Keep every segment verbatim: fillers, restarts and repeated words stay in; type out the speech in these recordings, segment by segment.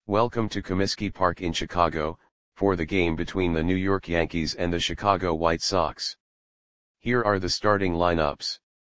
Welcome to Comiskey Park in Chicago, for the game between the New York Yankees and the Chicago White Sox. Here are the starting lineups.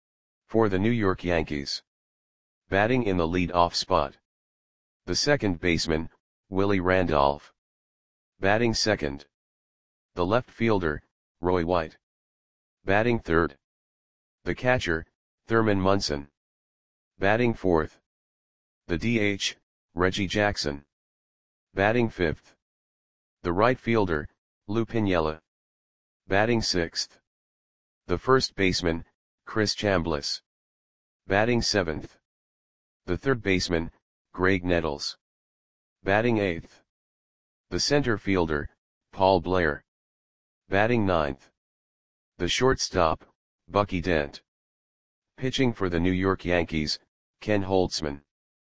For the New York Yankees. Batting in the lead-off spot. The second baseman, Willie Randolph. Batting second. The left fielder, Roy White. Batting third. The catcher, Thurman Munson. Batting fourth. The D H, Reggie Jackson. Batting fifth. The right fielder, Lou Piniella. Batting sixth. The first baseman, Chris Chambliss. Batting seventh. The third baseman, Graig Nettles. Batting eighth. The center fielder, Paul Blair. Batting ninth. The shortstop, Bucky Dent. Pitching for the New York Yankees, Ken Holtzman.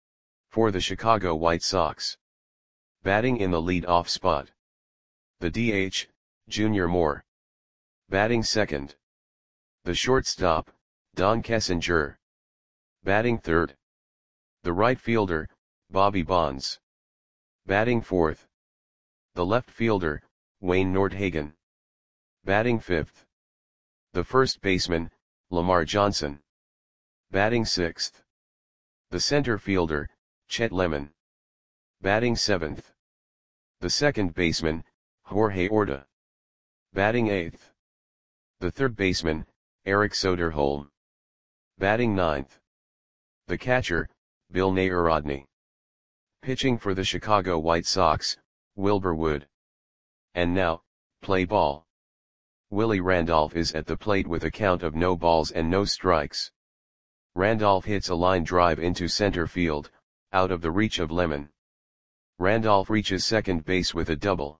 For the Chicago White Sox. Batting in the lead-off spot. The D H, Junior Moore. Batting second. The shortstop, Don Kessinger. Batting third. The right fielder, Bobby Bonds. Batting fourth. The left fielder, Wayne Nordhagen. Batting fifth. The first baseman, Lamar Johnson. Batting sixth. The center fielder, Chet Lemon. Batting seventh. The second baseman, Jorge Orta. Batting eighth. The third baseman, Eric Soderholm. Batting ninth. The catcher, Bill Narodny. Pitching for the Chicago White Sox, Wilbur Wood. And now, play ball. Willie Randolph is at the plate with a count of no balls and no strikes. Randolph hits a line drive into center field, out of the reach of Lemon. Randolph reaches second base with a double.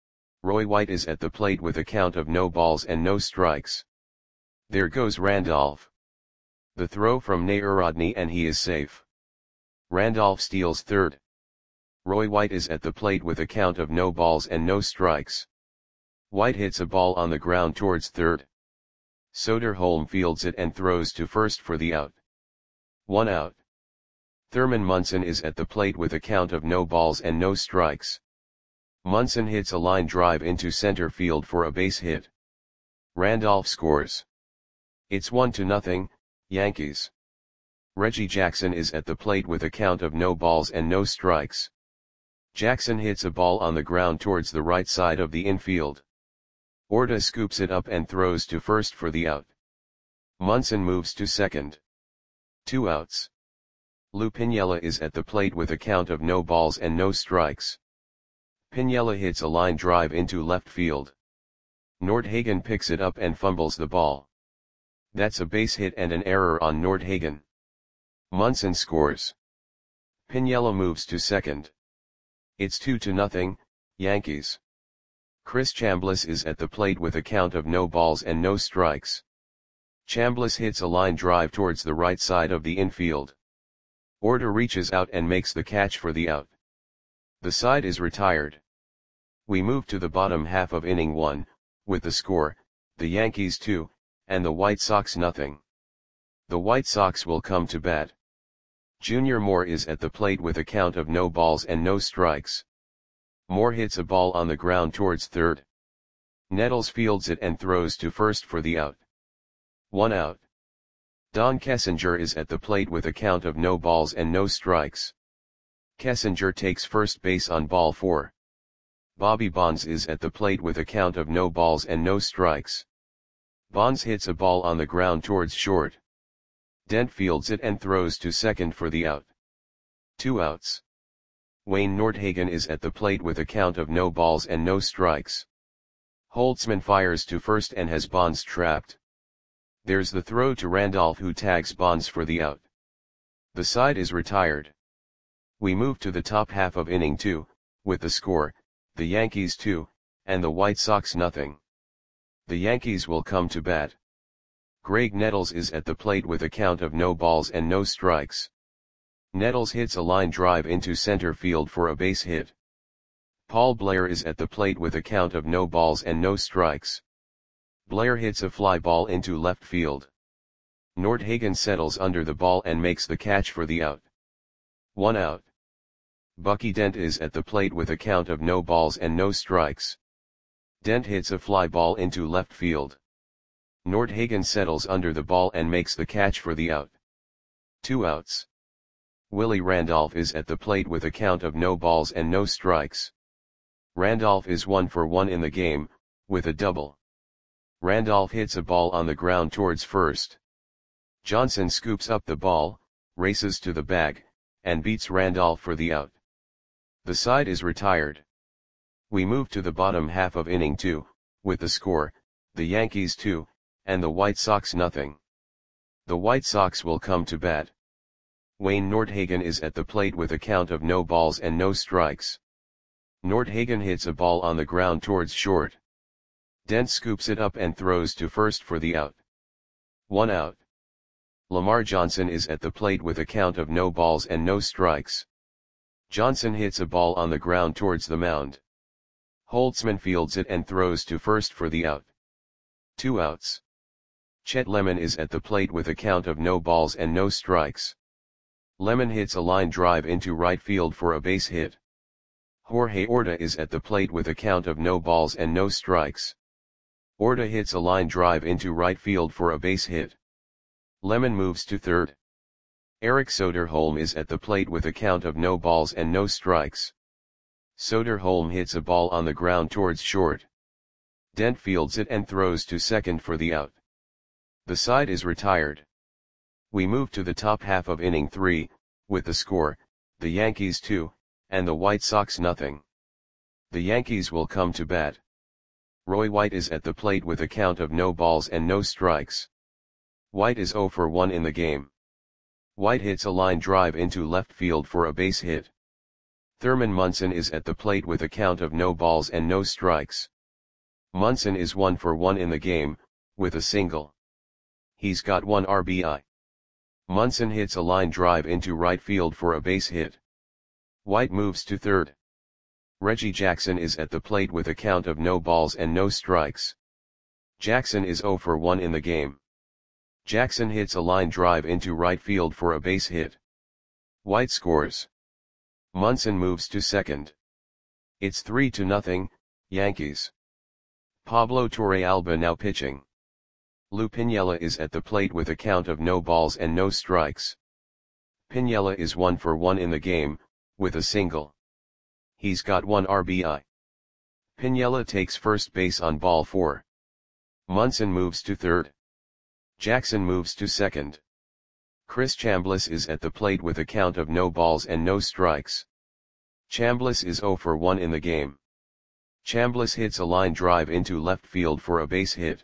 Roy White is at the plate with a count of no balls and no strikes. There goes Randolph. The throw from Narodny and he is safe. Randolph steals third. Roy White is at the plate with a count of no balls and no strikes. White hits a ball on the ground towards third. Soderholm fields it and throws to first for the out. One out. Thurman Munson is at the plate with a count of no balls and no strikes. Munson hits a line drive into center field for a base hit. Randolph scores. It's one to nothing, Yankees. Reggie Jackson is at the plate with a count of no balls and no strikes. Jackson hits a ball on the ground towards the right side of the infield. Orta scoops it up and throws to first for the out. Munson moves to second. Two outs. Lou Piniella is at the plate with a count of no balls and no strikes. Piniella hits a line drive into left field. Nordhagen picks it up and fumbles the ball. That's a base hit and an error on Nordhagen. Munson scores. Piniella moves to second. It's two to nothing, Yankees. Chris Chambliss is at the plate with a count of no balls and no strikes. Chambliss hits a line drive towards the right side of the infield. Orta reaches out and makes the catch for the out. The side is retired. We move to the bottom half of inning one, with the score, the Yankees two, and the White Sox nothing. The White Sox will come to bat. Junior Moore is at the plate with a count of no balls and no strikes. Moore hits a ball on the ground towards third. Nettles fields it and throws to first for the out. One out. Don Kessinger is at the plate with a count of no balls and no strikes. Kessinger takes first base on ball four. Bobby Bonds is at the plate with a count of no balls and no strikes. Bonds hits a ball on the ground towards short. Dent fields it and throws to second for the out. Two outs. Wayne Nordhagen is at the plate with a count of no balls and no strikes. Holtzman fires to first and has Bonds trapped. There's the throw to Randolph who tags Bonds for the out. The side is retired. We move to the top half of inning two, with the score, the Yankees two, and the White Sox nothing. The Yankees will come to bat. Graig Nettles is at the plate with a count of no balls and no strikes. Nettles hits a line drive into center field for a base hit. Paul Blair is at the plate with a count of no balls and no strikes. Blair hits a fly ball into left field. Nordhagen settles under the ball and makes the catch for the out. One out. Bucky Dent is at the plate with a count of no balls and no strikes. Dent hits a fly ball into left field. Nordhagen settles under the ball and makes the catch for the out. Two outs. Willie Randolph is at the plate with a count of no balls and no strikes. Randolph is one for one in the game, with a double. Randolph hits a ball on the ground towards first. Johnson scoops up the ball, races to the bag, and beats Randolph for the out. The side is retired. We move to the bottom half of inning two, with the score, the Yankees two, and the White Sox nothing. The White Sox will come to bat. Wayne Nordhagen is at the plate with a count of no balls and no strikes. Nordhagen hits a ball on the ground towards short. Dent scoops it up and throws to first for the out. One out. Lamar Johnson is at the plate with a count of no balls and no strikes. Johnson hits a ball on the ground towards the mound. Holtzman fields it and throws to first for the out. Two outs. Chet Lemon is at the plate with a count of no balls and no strikes. Lemon hits a line drive into right field for a base hit. Jorge Orta is at the plate with a count of no balls and no strikes. Orta hits a line drive into right field for a base hit. Lemon moves to third. Eric Soderholm is at the plate with a count of no balls and no strikes. Soderholm hits a ball on the ground towards short. Dent fields it and throws to second for the out. The side is retired. We move to the top half of inning three, with the score, the Yankees two, and the White Sox nothing. The Yankees will come to bat. Roy White is at the plate with a count of no balls and no strikes. White is zero for one in the game. White hits a line drive into left field for a base hit. Thurman Munson is at the plate with a count of no balls and no strikes. Munson is one for one in the game, with a single. He's got one R B I. Munson hits a line drive into right field for a base hit. White moves to third. Reggie Jackson is at the plate with a count of no balls and no strikes. Jackson is zero for one in the game. Jackson hits a line drive into right field for a base hit. White scores. Munson moves to second. It's three to nothing, Yankees. Pablo Torrealba now pitching. Lou Piniella is at the plate with a count of no balls and no strikes. Piniella is one for one in the game, with a single. He's got one R B I. Piniella takes first base on ball four. Munson moves to third. Jackson moves to second. Chris Chambliss is at the plate with a count of no balls and no strikes. Chambliss is zero for one in the game. Chambliss hits a line drive into left field for a base hit.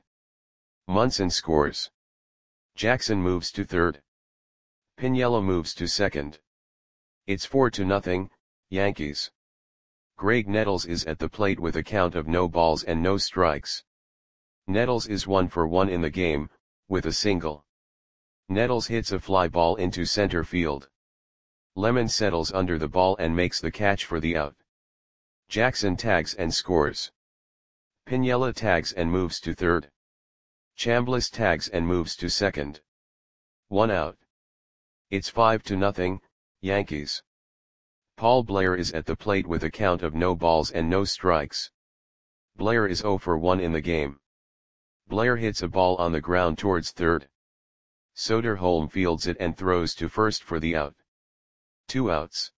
Munson scores. Jackson moves to third. Piniella moves to second. It's four to nothing, Yankees. Greg Nettles is at the plate with a count of no balls and no strikes. Nettles is one for one in the game, with a single. Nettles hits a fly ball into center field. Lemon settles under the ball and makes the catch for the out. Jackson tags and scores. Piniella tags and moves to third. Chambliss tags and moves to second. One out. It's five to nothing, Yankees. Paul Blair is at the plate with a count of no balls and no strikes. Blair is zero for one in the game. Blair hits a ball on the ground towards third. Soderholm fields it and throws to first for the out. Two outs.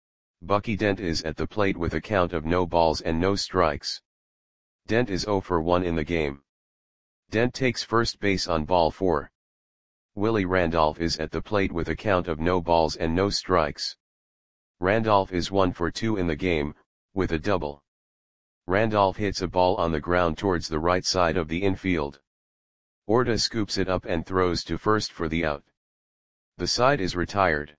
Bucky Dent is at the plate with a count of no balls and no strikes. Dent is zero for one in the game. Dent takes first base on ball four. Willie Randolph is at the plate with a count of no balls and no strikes. Randolph is one for two in the game, with a double. Randolph hits a ball on the ground towards the right side of the infield. Orta scoops it up and throws to first for the out. The side is retired.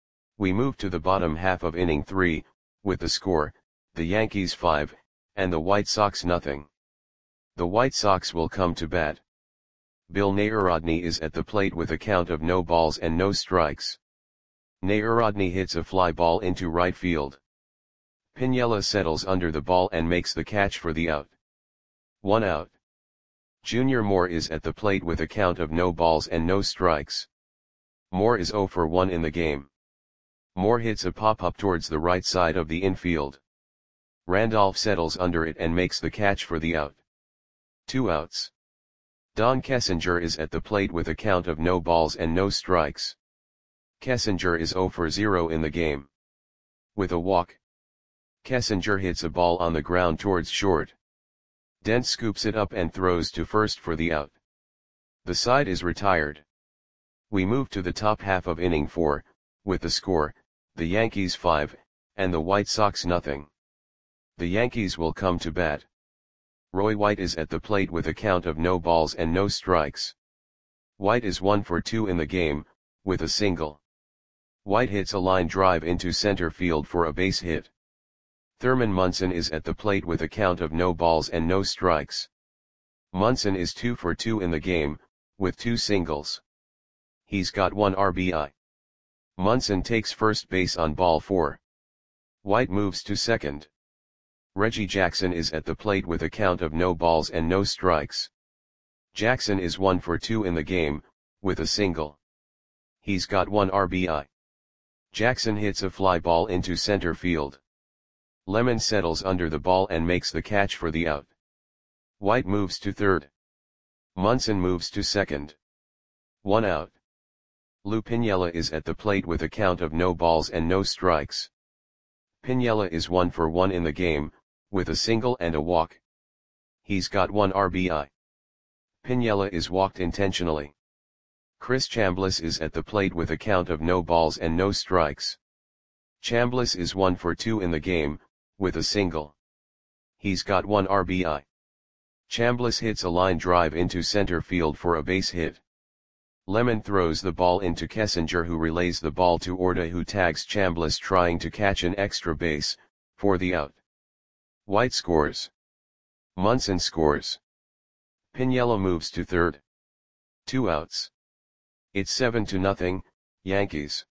We move to the bottom half of inning three, with the score, the Yankees five, and the White Sox nothing. The White Sox will come to bat. Bill Narodny is at the plate with a count of no balls and no strikes. Narodny hits a fly ball into right field. Piniella settles under the ball and makes the catch for the out. One out. Junior Moore is at the plate with a count of no balls and no strikes. Moore is zero for one in the game. Moore hits a pop-up towards the right side of the infield. Randolph settles under it and makes the catch for the out. Two outs. Don Kessinger is at the plate with a count of no balls and no strikes. Kessinger is zero for zero in the game. With a walk, Kessinger hits a ball on the ground towards short. Dent scoops it up and throws to first for the out. The side is retired. We move to the top half of inning four, with the score, the Yankees five, and the White Sox nothing. The Yankees will come to bat. Roy White is at the plate with a count of no balls and no strikes. White is one for two in the game, with a single. White hits a line drive into center field for a base hit. Thurman Munson is at the plate with a count of no balls and no strikes. Munson is two for two in the game, with two singles. He's got one R B I. Munson takes first base on ball four. White moves to second. Reggie Jackson is at the plate with a count of no balls and no strikes. Jackson is one for two in the game, with a single. He's got one R B I. Jackson hits a fly ball into center field. Lemon settles under the ball and makes the catch for the out. White moves to third. Munson moves to second. One out. Lou Piniella is at the plate with a count of no balls and no strikes. Piniella is one for one in the game, with a single and a walk. He's got one R B I. Piniella is walked intentionally. Chris Chambliss is at the plate with a count of no balls and no strikes. Chambliss is one for two in the game, with a single. He's got one R B I. Chambliss hits a line drive into center field for a base hit. Lemon throws the ball into Kessinger, who relays the ball to Orta, who tags Chambliss trying to catch an extra base, for the out. White scores. Munson scores. Piniella moves to third. Two outs. It's seven to nothing, Yankees.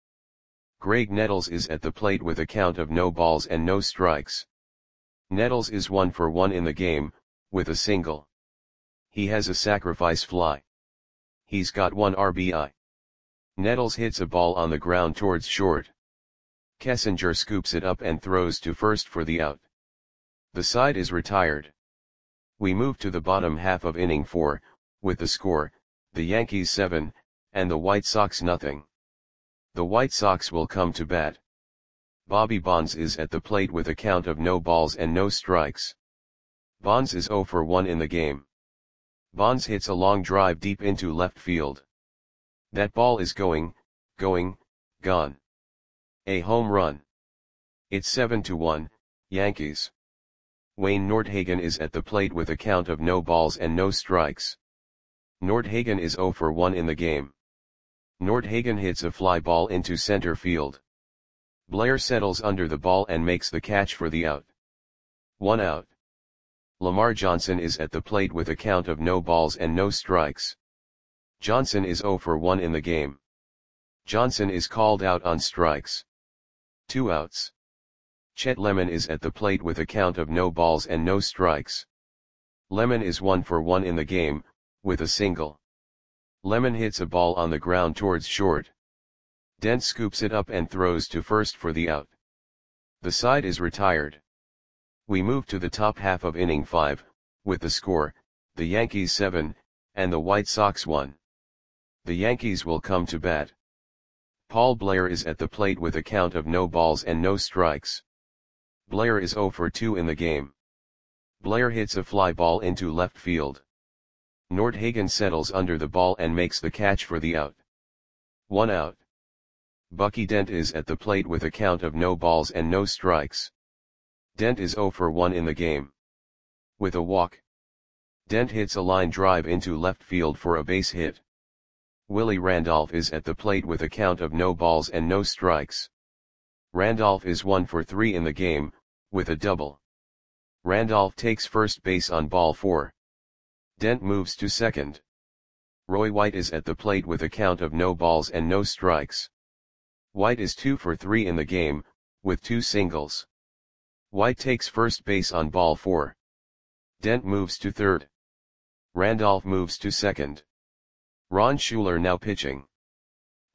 Greg Nettles is at the plate with a count of no balls and no strikes. Nettles is one for one in the game, with a single. He has a sacrifice fly. He's got one R B I. Nettles hits a ball on the ground towards short. Kessinger scoops it up and throws to first for the out. The side is retired. We move to the bottom half of inning four, with the score, the Yankees seven, and the White Sox nothing. The White Sox will come to bat. Bobby Bonds is at the plate with a count of no balls and no strikes. Bonds is zero for one in the game. Bonds hits a long drive deep into left field. That ball is going, going, gone. A home run. It's seven to one, Yankees. Wayne Nordhagen is at the plate with a count of no balls and no strikes. Nordhagen is zero for one in the game. Nordhagen hits a fly ball into center field. Blair settles under the ball and makes the catch for the out. One out. Lamar Johnson is at the plate with a count of no balls and no strikes. Johnson is zero for one in the game. Johnson is called out on strikes. Two outs. Chet Lemon is at the plate with a count of no balls and no strikes. Lemon is one for one in the game, with a single. Lemon hits a ball on the ground towards short. Dent scoops it up and throws to first for the out. The side is retired. We move to the top half of inning five, with the score, the Yankees seven, and the White Sox one. The Yankees will come to bat. Paul Blair is at the plate with a count of no balls and no strikes. Blair is zero for two in the game. Blair hits a fly ball into left field. Nordhagen settles under the ball and makes the catch for the out. One out. Bucky Dent is at the plate with a count of no balls and no strikes. Dent is zero for one in the game. With a walk, Dent hits a line drive into left field for a base hit. Willie Randolph is at the plate with a count of no balls and no strikes. Randolph is one for three in the game, with a double. Randolph takes first base on ball four. Dent moves to second. Roy White is at the plate with a count of no balls and no strikes. White is two for three in the game, with two singles. White takes first base on ball four. Dent moves to third. Randolph moves to second. Ron Schuler now pitching.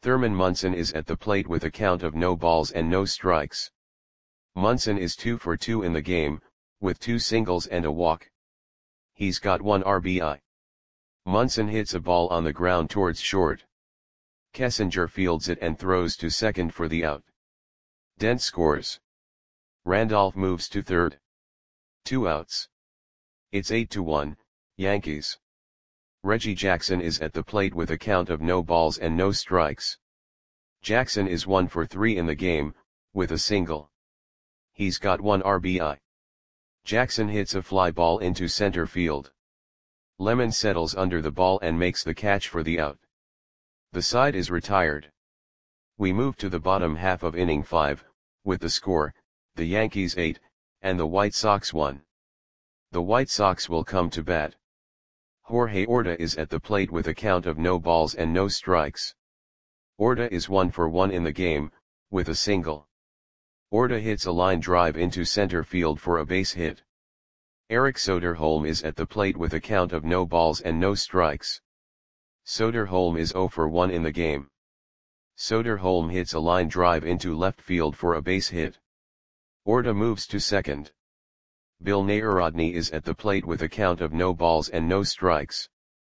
Thurman Munson is at the plate with a count of no balls and no strikes. Munson is two for two in the game, with two singles and a walk. He's got one R B I. Munson hits a ball on the ground towards short. Kessinger fields it and throws to second for the out. Dent scores. Randolph moves to third. Two outs. It's eight to one, Yankees. Reggie Jackson is at the plate with a count of no balls and no strikes. Jackson is one for three in the game, with a single. He's got one R B I. Jackson hits a fly ball into center field. Lemon settles under the ball and makes the catch for the out. The side is retired. We move to the bottom half of inning five, with the score, the Yankees eight, and the White Sox one. The White Sox will come to bat. Jorge Orta is at the plate with a count of no balls and no strikes. Orta is one for one in the game, with a single. Orta hits a line drive into center field for a base hit. Eric Soderholm is at the plate with a count of no balls and no strikes. Soderholm is zero for one in the game. Soderholm hits a line drive into left field for a base hit. Orta moves to second. Bill Narodny is at the plate with a count of no balls and no strikes.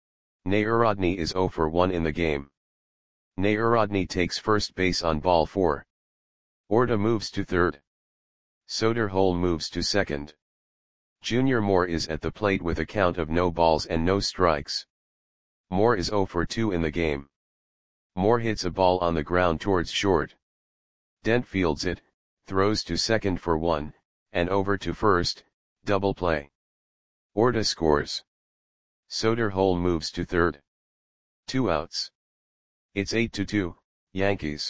Narodny is zero for one in the game. Narodny takes first base on ball four. Orta moves to third. Soderholm moves to second. Junior Moore is at the plate with a count of no balls and no strikes. Moore is zero for two in the game. Moore hits a ball on the ground towards short. Dent fields it, throws to second for one, and over to first, double play. Orta scores. Soderholm moves to third. Two outs. It's eight to two, Yankees.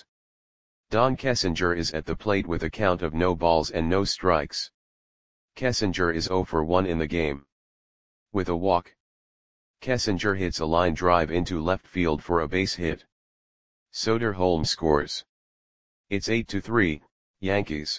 Don Kessinger is at the plate with a count of no balls and no strikes. Kessinger is zero for one in the game. With a walk. Kessinger hits a line drive into left field for a base hit. Soderholm scores. It's eight to three, Yankees.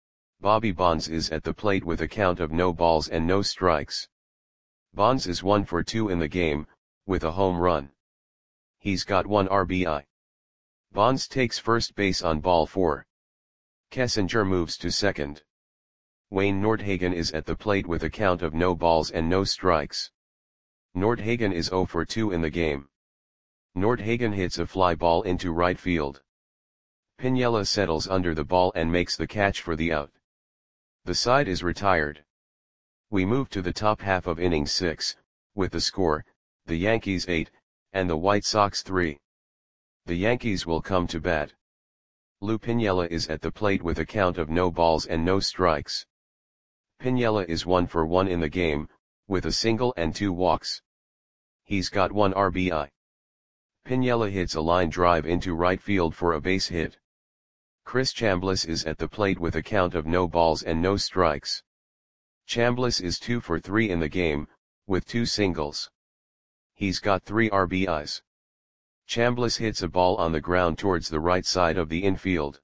Bobby Bonds is at the plate with a count of no balls and no strikes. Bonds is one for two in the game, with a home run. He's got one R B I. Bonds takes first base on ball four. Kessinger moves to second. Wayne Nordhagen is at the plate with a count of no balls and no strikes. Nordhagen is zero for two in the game. Nordhagen hits a fly ball into right field. Piniella settles under the ball and makes the catch for the out. The side is retired. We move to the top half of inning six, with the score, the Yankees eight, and the White Sox three. The Yankees will come to bat. Lou Piniella is at the plate with a count of no balls and no strikes. Piniella is one for one in the game, with a single and two walks. He's got one R B I. Piniella hits a line drive into right field for a base hit. Chris Chambliss is at the plate with a count of no balls and no strikes. Chambliss is two for three in the game, with two singles. He's got three R B Is. Chambliss hits a ball on the ground towards the right side of the infield.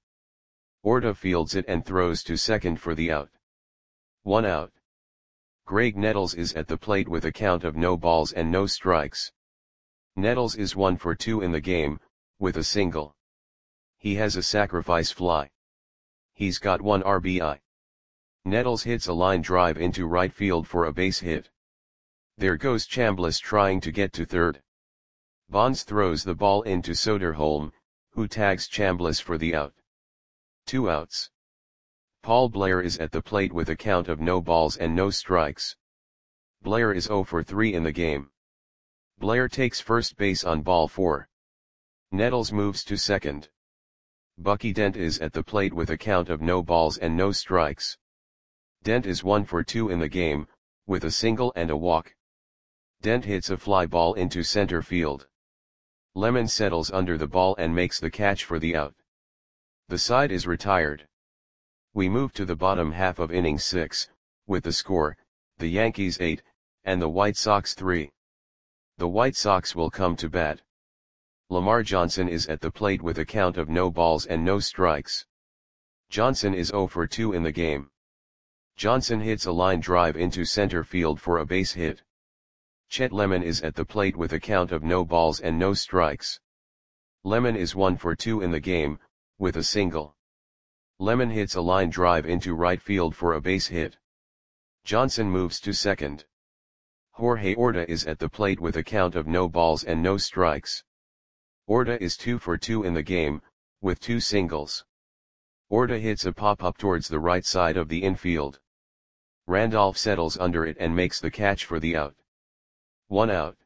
Orta fields it and throws to second for the out. One out. Greg Nettles is at the plate with a count of no balls and no strikes. Nettles is one for two in the game, with a single. He has a sacrifice fly. He's got one R B I. Nettles hits a line drive into right field for a base hit. There goes Chambliss trying to get to third. Bonds throws the ball into Soderholm, who tags Chambliss for the out. Two outs. Paul Blair is at the plate with a count of no balls and no strikes. Blair is zero for three in the game. Blair takes first base on ball four. Nettles moves to second. Bucky Dent is at the plate with a count of no balls and no strikes. Dent is one for two in the game, with a single and a walk. Dent hits a fly ball into center field. Lemon settles under the ball and makes the catch for the out. The side is retired. We move to the bottom half of inning six, with the score, the Yankees eight, and the White Sox three. The White Sox will come to bat. Lamar Johnson is at the plate with a count of no balls and no strikes. Johnson is zero for two in the game. Johnson hits a line drive into center field for a base hit. Chet Lemon is at the plate with a count of no balls and no strikes. Lemon is one for two in the game, with a single. Lemon hits a line drive into right field for a base hit. Johnson moves to second. Jorge Orta is at the plate with a count of no balls and no strikes. Orta is two for two in the game, with two singles. Orta hits a pop-up towards the right side of the infield. Randolph settles under it and makes the catch for the out. One out.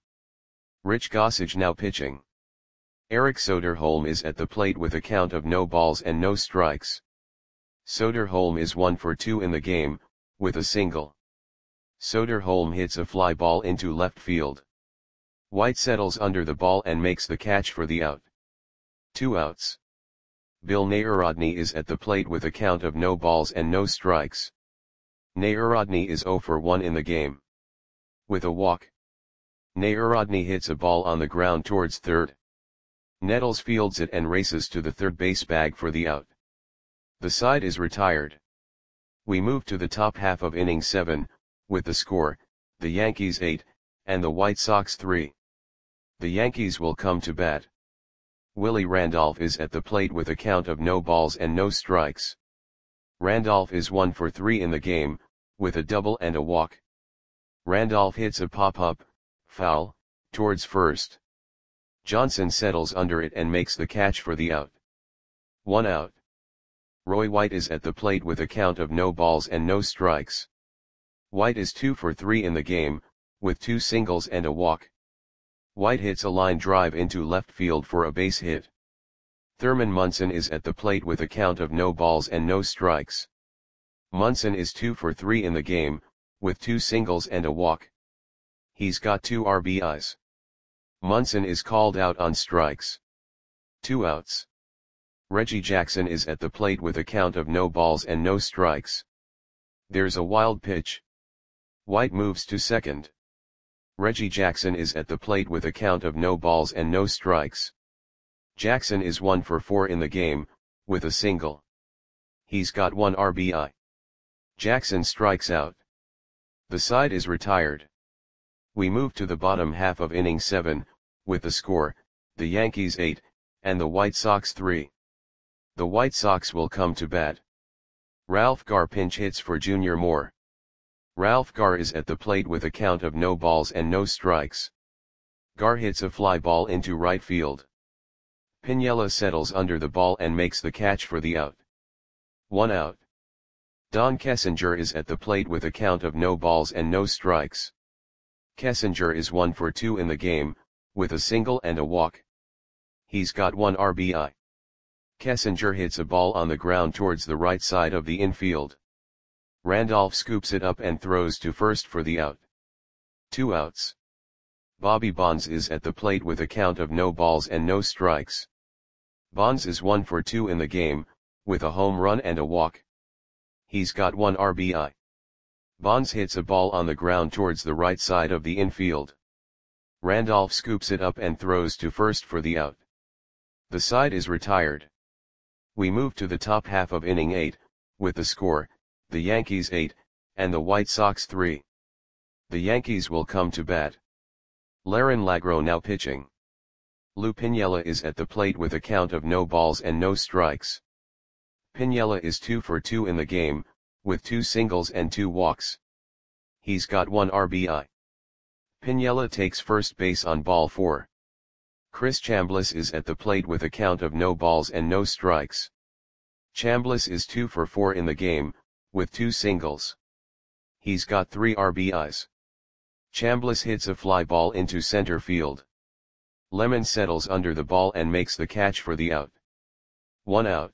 Rich Gossage now pitching. Eric Soderholm is at the plate with a count of no balls and no strikes. Soderholm is one for two in the game, with a single. Soderholm hits a fly ball into left field. White settles under the ball and makes the catch for the out. Two outs. Bill Nayarodny is at the plate with a count of no balls and no strikes. Nayarodny is zero for one in the game. With a walk. Nayarodny hits a ball on the ground towards third. Nettles fields it and races to the third base bag for the out. The side is retired. We move to the top half of inning seven, with the score, the Yankees eight, and the White Sox three. The Yankees will come to bat. Willie Randolph is at the plate with a count of no balls and no strikes. Randolph is one for three in the game, with a double and a walk. Randolph hits a pop-up, foul, towards first. Johnson settles under it and makes the catch for the out. One out. Roy White is at the plate with a count of no balls and no strikes. White is two for three in the game, with two singles and a walk. White hits a line drive into left field for a base hit. Thurman Munson is at the plate with a count of no balls and no strikes. Munson is two for three in the game, with two singles and a walk. He's got two R B Is. Munson is called out on strikes. Two outs. Reggie Jackson is at the plate with a count of no balls and no strikes. There's a wild pitch. White moves to second. Reggie Jackson is at the plate with a count of no balls and no strikes. Jackson is one for four in the game, with a single. He's got one R B I. Jackson strikes out. The side is retired. We move to the bottom half of inning seven, with the score, the Yankees eight, and the White Sox three. The White Sox will come to bat. Ralph Garr pinch hits for Junior Moore. Ralph Garr is at the plate with a count of no balls and no strikes. Garr hits a fly ball into right field. Piniella settles under the ball and makes the catch for the out. One out. Don Kessinger is at the plate with a count of no balls and no strikes. Kessinger is one for two in the game, with a single and a walk. He's got one R B I. Kessinger hits a ball on the ground towards the right side of the infield. Randolph scoops it up and throws to first for the out. Two outs. Bobby Bonds is at the plate with a count of no balls and no strikes. Bonds is one for two in the game, with a home run and a walk. He's got one R B I. Bonds hits a ball on the ground towards the right side of the infield. Randolph scoops it up and throws to first for the out. The side is retired. We move to the top half of inning eight, with the score, the Yankees eight, and the White Sox three. The Yankees will come to bat. Larin Lagro now pitching. Lou Piniella is at the plate with a count of no balls and no strikes. Piniella is two for two in the game, with two singles and two walks. He's got one R B I. Piniella takes first base on ball four. Chris Chambliss is at the plate with a count of no balls and no strikes. Chambliss is two for four in the game, with two singles. He's got three R B Is. Chambliss hits a fly ball into center field. Lemon settles under the ball and makes the catch for the out. One out.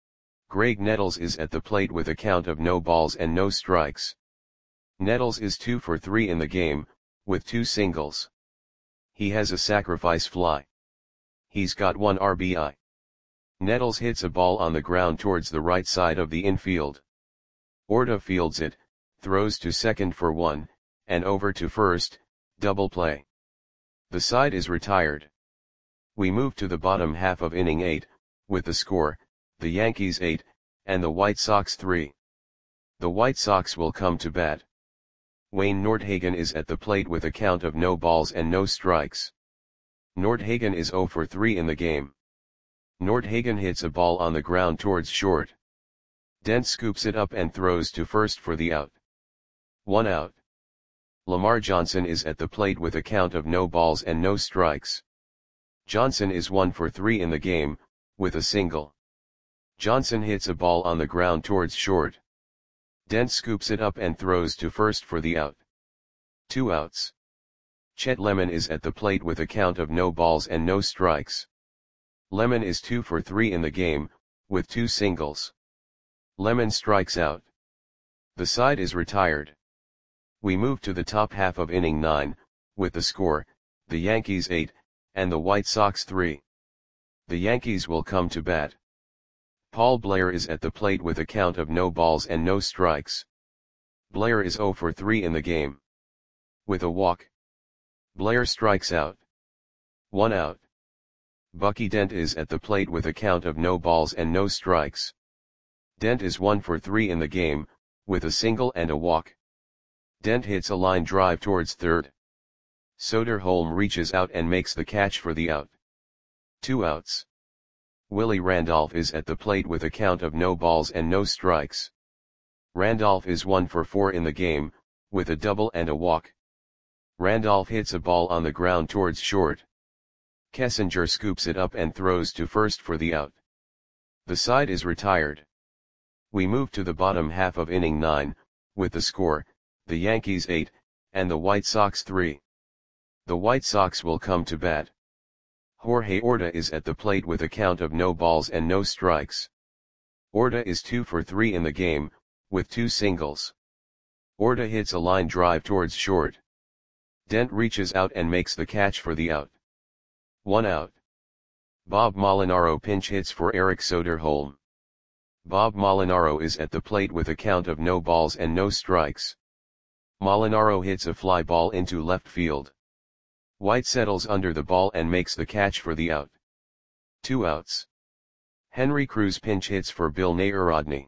Greg Nettles is at the plate with a count of no balls and no strikes. Nettles is two for three in the game, with two singles. He has a sacrifice fly. He's got one R B I. Nettles hits a ball on the ground towards the right side of the infield. Orta fields it, throws to second for one, and over to first, double play. The side is retired. We move to the bottom half of inning eight, with the score, the Yankees eight, and the White Sox three. The White Sox will come to bat. Wayne Nordhagen is at the plate with a count of no balls and no strikes. Nordhagen is zero for three in the game. Nordhagen hits a ball on the ground towards short. Dent scoops it up and throws to first for the out. One out. Lamar Johnson is at the plate with a count of no balls and no strikes. Johnson is one for three in the game, with a single. Johnson hits a ball on the ground towards short. Dent scoops it up and throws to first for the out. Two outs. Chet Lemon is at the plate with a count of no balls and no strikes. Lemon is two for three in the game, with two singles. Lemon strikes out. The side is retired. We move to the top half of inning nine, with the score, the Yankees eight, and the White Sox three. The Yankees will come to bat. Paul Blair is at the plate with a count of no balls and no strikes. Blair is zero for three in the game. With a walk. Blair strikes out. One out. Bucky Dent is at the plate with a count of no balls and no strikes. Dent is one for three in the game, with a single and a walk. Dent hits a line drive towards third. Soderholm reaches out and makes the catch for the out. Two outs. Willie Randolph is at the plate with a count of no balls and no strikes. Randolph is one for four in the game, with a double and a walk. Randolph hits a ball on the ground towards short. Kessinger scoops it up and throws to first for the out. The side is retired. We move to the bottom half of inning nine, with the score, the Yankees eight, and the White Sox three. The White Sox will come to bat. Jorge Orta is at the plate with a count of no balls and no strikes. Orta is two for three in the game, with two singles. Orta hits a line drive towards short. Dent reaches out and makes the catch for the out. One out. Bob Molinaro pinch hits for Eric Soderholm. Bob Molinaro is at the plate with a count of no balls and no strikes. Molinaro hits a fly ball into left field. White settles under the ball and makes the catch for the out. Two outs. Henry Cruz pinch hits for Bill Narodny.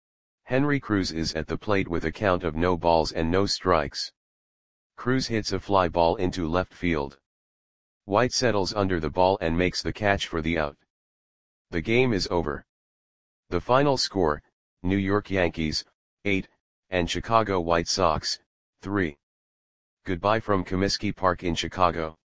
Henry Cruz is at the plate with a count of no balls and no strikes. Cruz hits a fly ball into left field. White settles under the ball and makes the catch for the out. The game is over. The final score, New York Yankees, eight, and Chicago White Sox, three. Goodbye from Comiskey Park in Chicago.